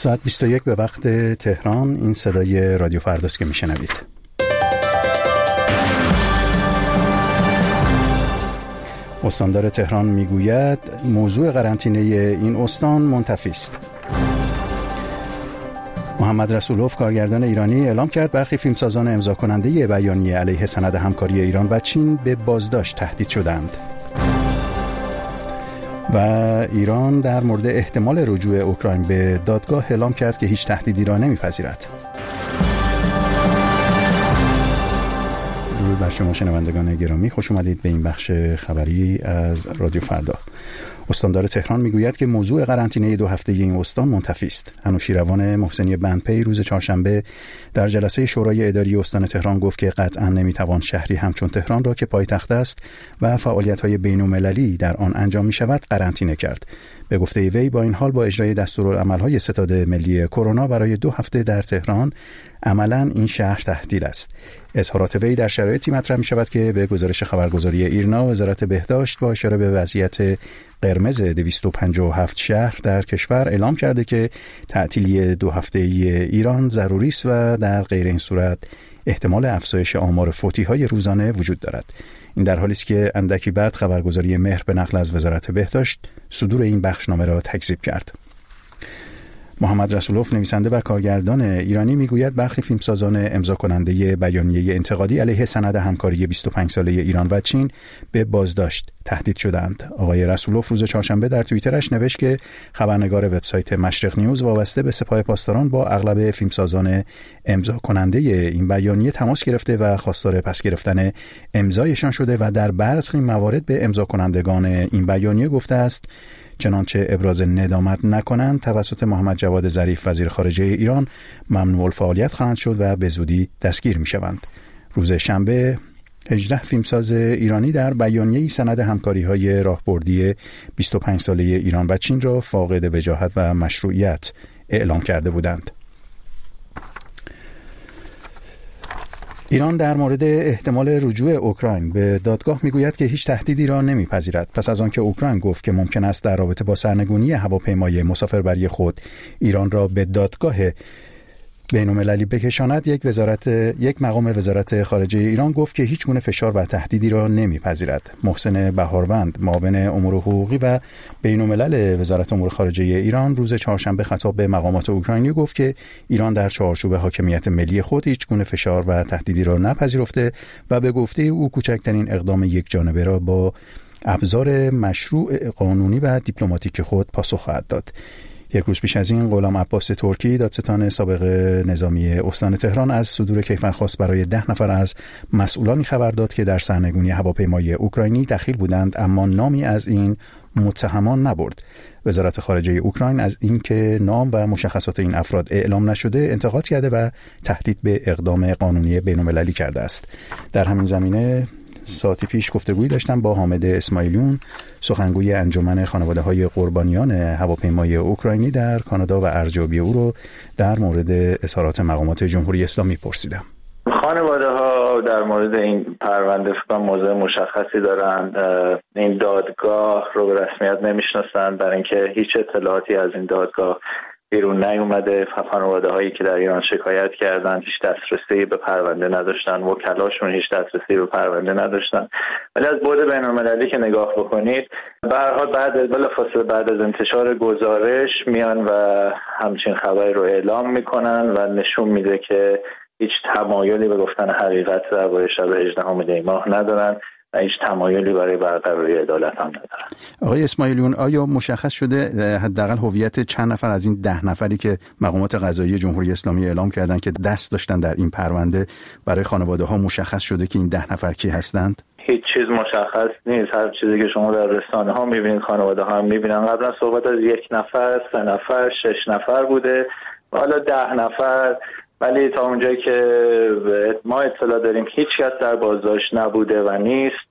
ساعت 21 به وقت تهران. این صدای رادیو فرداست که میشنوید. استاندار تهران میگوید موضوع قرنطینه این استان منتفی است. محمد رسولوف کارگردان ایرانی اعلام کرد برخی فیلمسازان امضا کننده بیانیه علیه سند همکاری ایران و چین به بازداشت تهدید شدند. و ایران در مورد احتمال رجوع اوکراین به دادگاه اعلام کرد که هیچ تهدیدی را نمیپذیرد. درود بر شما شنوندگان گرامی، خوش اومدید به این بخش خبری از رادیو فردا. استاندار تهران میگوید که موضوع قرنطینه 2 هفته این استان منتفی است. انوشیروان محسنی بندپی روز چهارشنبه در جلسه شورای اداری استان تهران گفت که قطعا نمیتوان شهری همچون تهران را که پایتخت است و فعالیت‌های بین‌المللی در آن انجام می‌شود قرنطینه کرد. به گفته وی با این حال با اجرای دستورالعمل‌های ستاد ملی کرونا برای 2 هفته در تهران عملاً این شهر تعطیل است. اظهارات وی در شرایطی مطرح می‌شود که به گزارش خبرگزاری ایرنا وزارت بهداشت با اشاره به وضعیت قرمز 257 شهر در کشور اعلام کرده که تعطیلی 2 هفته ایران ضروری است و در غیر این صورت احتمال افزایش آمار فوتی‌های روزانه وجود دارد. این در حالی است که اندکی بعد خبرگزاری مهر به نقل از وزارت بهداشت صدور این بخشنامه را تکذیب کرد. محمد رسولوف نویسنده و کارگردان ایرانی میگوید برخی فیلمسازان امضا کننده بیانیه انتقادی علیه سند همکاری 25 ساله ایران و چین به بازداشت تهدید شدند. آقای رسولوف روز چهارشنبه در توییترش نوشت که خبرنگار وبسایت مشرق نیوز وابسته به سپاه پاسداران با اغلب فیلمسازان امضا کننده این بیانیه تماس گرفته و خواستار پس گرفتن امضایشان شده و در برخی موارد به امضا کنندگان این بیانیه گفته است چنانچه ابراز ندامت نکنند توسط محمد جواد ظریف وزیر خارجه ایران ممنوع الفعالیت خواهند شد و به زودی دستگیر می شوند. روز شنبه 18 فیلمساز ایرانی در بیانیه‌ای سند همکاری‌های راهبردی 25 ساله ایران و چین را فاقد وجاهت و مشروعیت اعلام کرده بودند. ایران در مورد احتمال رجوع اوکراین به دادگاه میگوید که هیچ تهدیدی را نمیپذیرد پس از آنکه اوکراین گفت که ممکن است در رابطه با سرنگونی هواپیمای مسافربری خود ایران را به دادگاه بین‌المللی بکشاند. یک مقام وزارت خارجه ایران گفت که هیچ گونه فشار و تهدیدی را نمیپذیرد. محسن بهاروند معاون امور حقوقی و بین‌الملل وزارت امور خارجه ایران روز چهارشنبه خطاب به مقامات اوکراینی گفت که ایران در چارچوب حاکمیت ملی خود هیچ گونه فشار و تهدیدی را نپذیرفته و به گفته او کوچکترین اقدام یک جانبه را با ابزار مشروع قانونی و دیپلماتیک خود پاسخ خواهد داد. یک روز پیش از این غلام عباس ترکی دادستان سابق نظامی استان تهران از صدور کیفرخواست برای 10 نفر از مسئولانی خبر داد که در سرنگونی هواپیمای اوکراینی دخیل بودند اما نامی از این متهمان نبرد. وزارت خارجه اوکراین از اینکه نام و مشخصات این افراد اعلام نشده انتقاد کرده و تهدید به اقدام قانونی بین‌المللی کرده است. در همین زمینه ساعتی پیش گفتگویی داشتم با حامد اسماعیلیون، سخنگوی انجمن خانواده‌های قربانیان هواپیمای اوکراینی در کانادا و ارزیابی او رو در مورد اظهارات مقامات جمهوری اسلامی پرسیدم. خانواده‌ها در مورد این پرونده فقط موضوع مشخصی دارن. این دادگاه رو به رسمیت نمیشناسن برای اینکه هیچ اطلاعاتی از این دادگاه بیرون نیومده. خانواده هایی که در ایران شکایت کردن هیچ دسترسی به پرونده نداشتن، وکلاشون هیچ دسترسی به پرونده نداشتن. ولی از بعد بین‌المللی که نگاه بکنید به هر حال بلافاصله بعد از انتشار گزارش میان و همچین خبری رو اعلام میکنن و نشون میده که هیچ تمایلی به گفتن حقیقت درباره شب 18 دی ماه ندارن و هیچ تمایلی برای برقراری عدالت هم ندارن. آقای اسماعیلیون، آیا مشخص شده حداقل هویت چند نفر از این 10 نفری که مقامات قضایی جمهوری اسلامی اعلام کردن که دست داشتن در این پرونده برای خانواده ها مشخص شده که این 10 نفر کی هستند؟ هیچ چیز مشخص نیست. هر چیزی که شما در رسانه ها میبینید خانواده ها هم میبینن. قبلا صحبت از 1 نفر، 3 نفر، 6 نفر بوده و حالا 10 نفر. ولی تا اونجایی که ما اطلاع داریم هیچ کس در بازداشت نبوده و نیست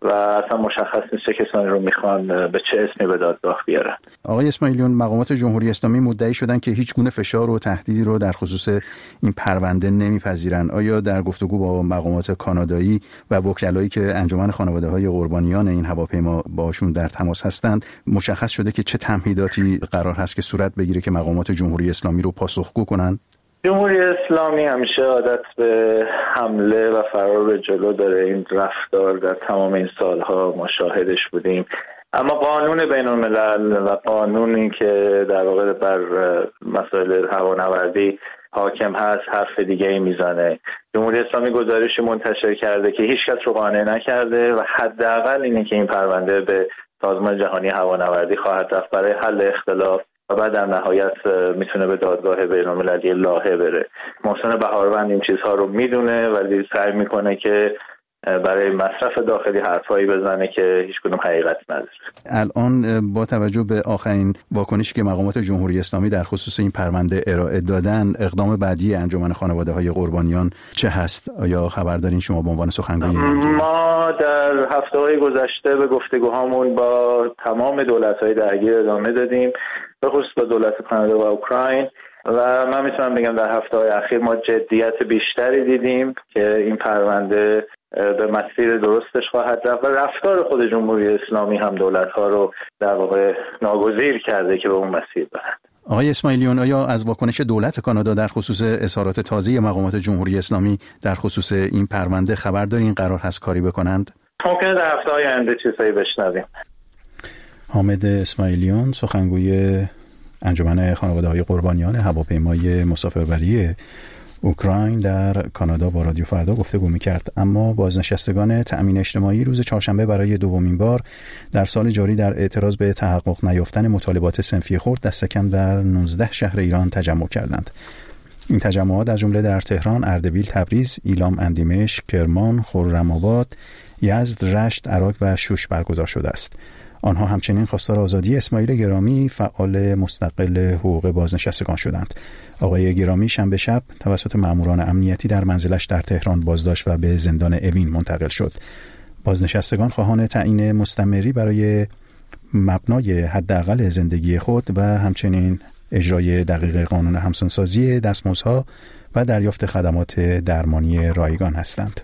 و اصلا مشخص نیست چه کسانی رو میخوان به چه اسمی به دادگاه بیارن. آقای اسماعیلیون، مقامات جمهوری اسلامی مدعی شدن که هیچ گونه فشار و تهدیدی رو در خصوص این پرونده نمیپذیرن. آیا در گفتگو با مقامات کانادایی و وکلایی که انجمن خانواده‌های قربانیان این هواپیما باشون در تماس هستند مشخص شده که چه تمهیداتی قرار هست که صورت بگیره که مقامات جمهوری اسلامی رو پاسخگو کنن؟ جمهوری اسلامی همیشه عادت به حمله و فرار به جلو داره. این رفتار در تمام این سالها ما شاهدش بودیم. اما قانون بین الملل و قانونی که در واقع بر مسائل هوانوردی حاکم هست حرف دیگه ای میزنه. جمهوری اسلامی گزارشی منتشر کرده که هیچ کس رو قانع نکرده و حداقل اینه که این پرونده به سازمان جهانی هوانوردی خواهد رفت برای حل اختلاف و بعد در نهایت میتونه به دادگاه بین‌المللی لاهه بره. محسن بهاروند این چیزها رو میدونه ولی سعی میکنه که برای مصرف داخلی حرفایی بزنه که هیچ کدوم حقیقت نداره. الان با توجه به آخرین واکنشی که مقامات جمهوری اسلامی در خصوص این پرونده ارائه دادن، اقدام بعدی انجمن خانواده‌های قربانیان چه هست؟ آیا خبر دارین شما به عنوان سخنگوی؟ ما در هفته‌های گذشته به گفتگوهامون با تمام دولت‌های درگیر ادامه دادیم، به خصوص با دولت کانادا و اوکراین، و من میتونم بگم در هفته‌های اخیر ما جدیت بیشتری دیدیم که این پرونده به مسیر درستش خواهد رفت و رفتار خود جمهوری اسلامی هم دولت‌ها رو در واقع ناگزیر کرده که به اون مسیر برند. آقای اسماعیلیون، آیا از واکنش دولت کانادا در خصوص اظهارات تازه مقامات جمهوری اسلامی در خصوص این پرونده خبر دارین؟ قرار هست کاری بکنند؟ ممکنه در هفته‌های آینده چیزایی بشنویم. حامد اسماعیلیون، سخنگوی انجمن خانواده‌های قربانیان هواپیمای مسافربری اوکراین در کانادا با رادیو فردا گفتگو می‌کرد. اما بازنشستگان تأمین اجتماعی روز چهارشنبه برای دومین بار در سال جاری در اعتراض به تحقق نیافتن مطالبات صنفی خرد دست کم در 19 شهر ایران تجمع کردند. این تجمعات از جمله در تهران، اردبیل، تبریز، ایلام، اندیمشک، کرمان، خرم‌آباد، یزد، رشت، عراق و شوش برگزار شده است. آنها همچنین خواستار آزادی اسماعیل گرامی، فعال مستقل حقوق بازنشستگان شدند. آقای گرامی شنبه شب توسط ماموران امنیتی در منزلش در تهران بازداشت و به زندان اوین منتقل شد. بازنشستگان خواهان تعیین مستمری برای مبنای حداقل زندگی خود و همچنین اجرای دقیق قانون همسانسازی دستمزدها و دریافت خدمات درمانی رایگان هستند.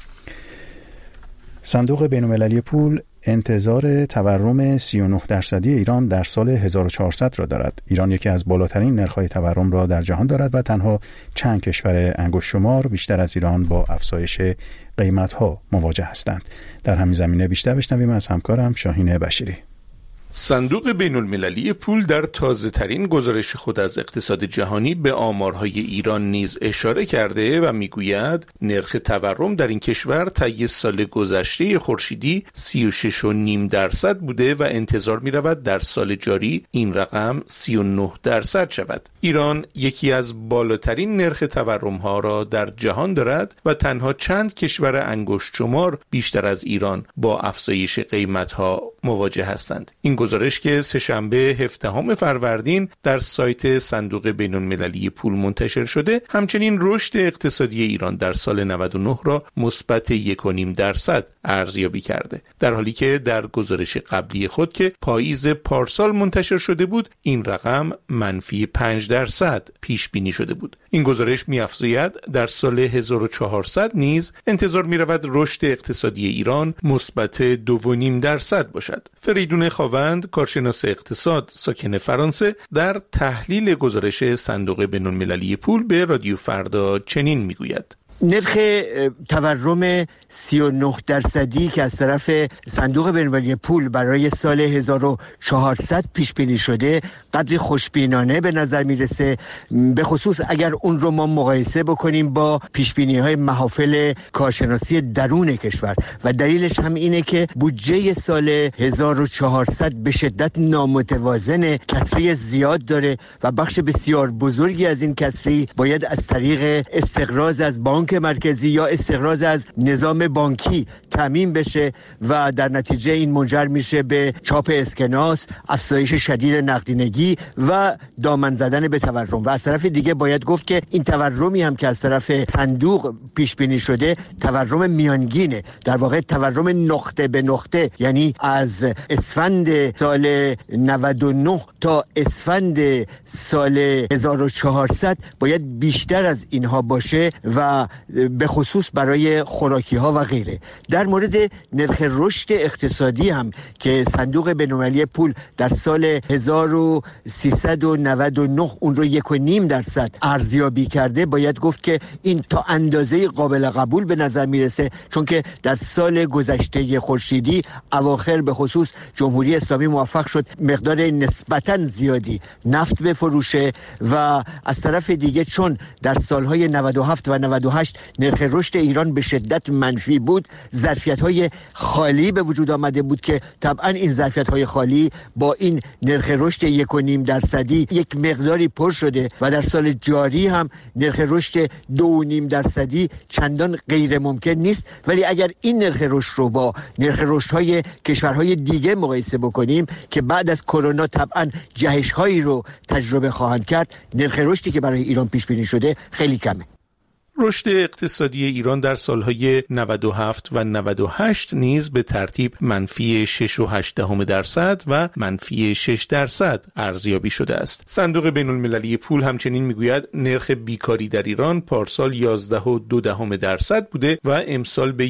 صندوق بین‌المللی پول انتظار تورم 39% ایران در سال 1400 را دارد. ایران یکی از بالاترین نرخ‌های تورم را در جهان دارد و تنها چند کشور انگشت شمار بیشتر از ایران با افزایش قیمت‌ها مواجه هستند. در همین زمینه بیشتر بشنویم از همکارم شاهین بشیری. صندوق بین‌المللی پول در تازه‌ترین گزارش خود از اقتصاد جهانی به آمارهای ایران نیز اشاره کرده و میگوید نرخ تورم در این کشور طی سال گذشته خورشیدی 36.5% بوده و انتظار می‌رود در سال جاری این رقم 39% شود. ایران یکی از بالاترین نرخ تورم‌ها را در جهان دارد و تنها چند کشور انگشت شمار بیشتر از ایران با افزایش قیمت‌ها مواجه هستند. این گزارش که سه‌شنبه 17 فروردین در سایت صندوق بین‌المللی پول منتشر شده، همچنین رشد اقتصادی ایران در سال 99 را مثبت 1.5% ارزیابی کرده، در حالی که در گزارش قبلی خود که پاییز پارسال منتشر شده بود، این رقم -5% پیش بینی شده بود. این گزارش می‌افزاید در سال 1400 نیز انتظار می‌رود رشد اقتصادی ایران مثبت 2.5% باشد. فریدون خاوند، کارشناس اقتصاد ساکن فرانسه، در تحلیل گزارش صندوق بین‌المللی پول به رادیو فردا چنین میگوید: نرخ تورم 39% که از طرف صندوق بین‌المللی پول برای سال 1400 پیش بینی شده قدری خوشبینانه به نظر میرسه، به خصوص اگر اون رو ما مقایسه بکنیم با پیش بینی های محافل کارشناسی درون کشور. و دلیلش هم اینه که بودجه سال 1400 به شدت نامتوازن، کسری زیاد داره و بخش بسیار بزرگی از این کسری باید از طریق استقراض از بانک بانک مرکزی یا استقراض از نظام بانکی تامین بشه و در نتیجه این منجر میشه به چاپ اسکناس، افزایش شدید نقدینگی و دامن زدن به تورم. و از طرف دیگه باید گفت که این تورمی هم که از طرف صندوق پیش بینی شده تورم میانگینه، در واقع تورم نقطه به نقطه، یعنی از اسفند سال 99 تا اسفند سال 1400 باید بیشتر از اینها باشه و به خصوص برای خوراکی ها و غیره. در مورد نرخ رشد اقتصادی هم که صندوق بین‌المللی پول در سال 1399 اون رو 1.5% ارزیابی کرده، باید گفت که این تا اندازه قابل قبول به نظر میرسه، چون که در سال گذشته خورشیدی اواخر به خصوص جمهوری اسلامی موفق شد مقدار نسبتاً زیادی نفت بفروشه و از طرف دیگه چون در سالهای 97 و 98 نرخ رشد ایران به شدت منفی بود، ظرفیت‌های خالی به وجود آمده بود که طبعاً این ظرفیت‌های خالی با این نرخ رشد 1.5% یک مقداری پر شده و در سال جاری هم نرخ رشد 2.5% چندان غیر ممکن نیست. ولی اگر این نرخ رشد رو با نرخ رشدهای کشورهای دیگه مقایسه بکنیم که بعد از کرونا طبعاً جهش‌هایی رو تجربه خواهند کرد، نرخ رشدی که برای ایران پیش بینی شده خیلی کمه. رشد اقتصادی ایران در سالهای 97 و 98 نیز به ترتیب منفی 6.8% و منفی 6% ارزیابی شده است. صندوق بین‌المللی پول همچنین میگوید نرخ بیکاری در ایران پارسال 11.2% بوده و امسال به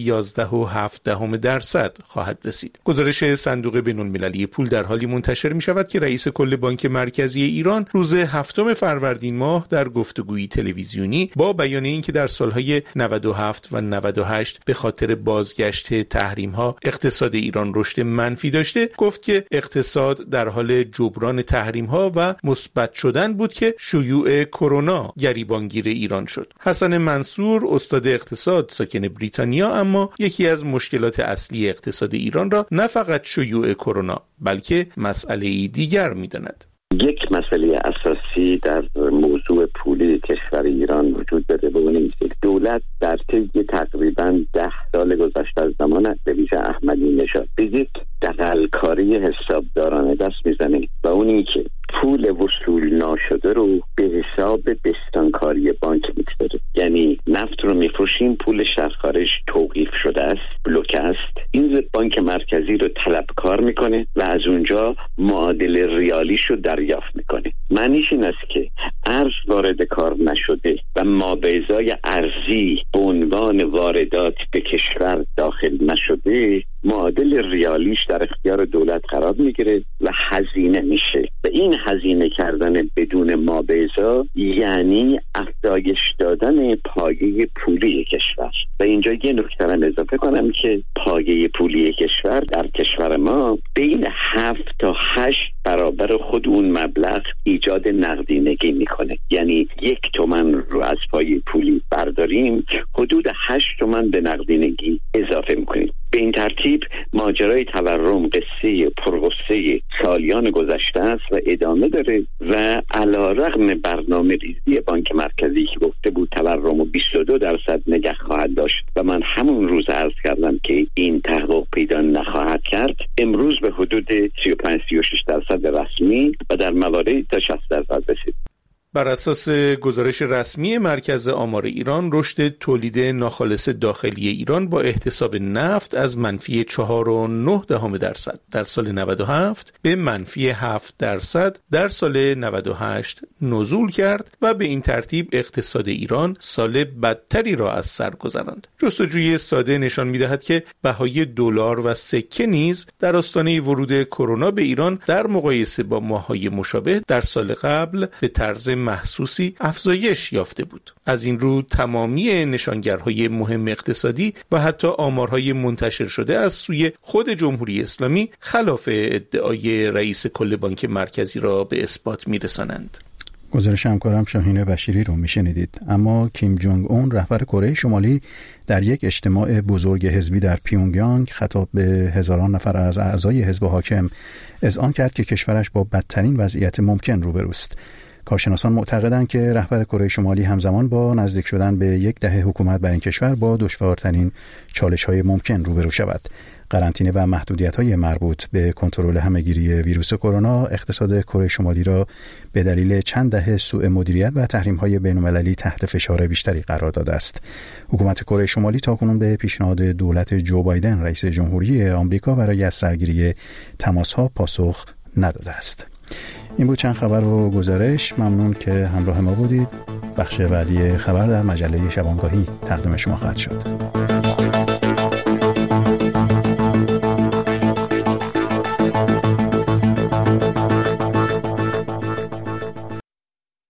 11.7% خواهد رسید. گزارش صندوق بین‌المللی پول در حالی منتشر می شود که رئیس کل بانک مرکزی ایران روز 7 فروردین ماه در گفتگویی تلویزیونی با بیان اینکه در سالهای 97 و 98 به خاطر بازگشت تحریم‌ها اقتصاد ایران رشد منفی داشته، گفت که اقتصاد در حال جبران تحریم‌ها و مثبت شدن بود که شیوع کرونا گریبانگیر ایران شد. حسن منصور استاد اقتصاد ساکن بریتانیا اما یکی از مشکلات اصلی اقتصاد ایران را نه فقط شیوع کرونا بلکه مسئله دیگر می‌داند. یک مسئله اساسی در موضوع پولی کشور ایران وجود داره و اون اینه که دولت در طی تقریباً 10 سال گذشته از زمان رئیس احمدی نژاد به یک دغل‌کاری حسابدارانه دست میزنه و اون اینه که پول وصول ناشده رو به حساب بستانکاری بانک میگذاره. یعنی نفت رو میفروشیم، پول خارج توقیف شده است، بلوکه است، این بانک مرکزی رو طلبکار میکنه و از اونجا معادل ریالیش رو دریافت میکنه. معنیش این است که ارز وارد کار نشده و مابعضای ارزی به عنوان واردات به کشور داخل نشده، معادل ریالیش در اختیار دولت قرار میگیره و هزینه میشه. و این هزینه کردن بدون مابعضا یعنی افزایش دادن پایه پولی کشور. و اینجا یه نکته رو اضافه کنم که پایه پولی کشور در کشور ما بین 7 تا 8 برابر خود اون مبلغ ایجاد نقدینگی میکنه. یعنی 1 تومن رو از پایه پولی برداریم، حدود 8 تومن به نقدینگی اضافه میکنیم. به این ترتیب ماجرای تورم قصه پرغصه سالیان گذشته است و ادامه داره و علیرغم برنامه ریزی بانک مرکزی که گفته بود تورم رو 22% نگه خواهد داشت و من همون روز عرض کردم که این تحقق پیدا نخواهد کرد، امروز به حدود 35-36% رسمی و در مواردی تا 60% رسید. بر اساس گزارش رسمی مرکز آمار ایران، رشد تولید ناخالص داخلی ایران با احتساب نفت از منفی 4.9% در سال 97 به منفی 7% در سال 98 نزول کرد و به این ترتیب اقتصاد ایران سال بدتری را از سر گذراند. جستجوی ساده نشان می‌دهد که بهای دلار و سکه نیز در آستانه ورود کرونا به ایران در مقایسه با ماه‌های مشابه در سال قبل به طرز محسوسی افزایش یافته بود. از این رو تمامی نشانگرهای مهم اقتصادی و حتی آمارهای منتشر شده از سوی خود جمهوری اسلامی خلاف ادعای رئیس کل بانک مرکزی را به اثبات می‌رسانند. گزارش همکارم شاهین بشیری رو میشنیدید. اما کیم جونگ اون رهبر کره شمالی در یک اجتماع بزرگ حزبی در پیونگیانگ خطاب به هزاران نفر از اعضای حزب حاکم اذعان کرد که کشورش با بدترین وضعیت ممکن روبروست. کارشناسان معتقدند که رهبر کره شمالی همزمان با نزدیک شدن به 10 دهه حکومت بر این کشور با دشوارترین چالش‌های ممکن روبرو شود. قرنطینه و محدودیت‌های مربوط به کنترل همه‌گیری ویروس کرونا اقتصاد کره شمالی را به دلیل چند دهه سوء مدیریت و تحریم‌های بین‌المللی تحت فشار بیشتری قرار داده است. حکومت کره شمالی تاکنون به پیشنهاد دولت جو بایدن رئیس جمهوری آمریکا برای از سرگیری تماس‌ها پاسخ نداده است. این بود چند خبر و گزارش. ممنون که همراه ما بودید. بخش بعدی خبر در مجله شبانگاهی تقدیم شما خواهد شد.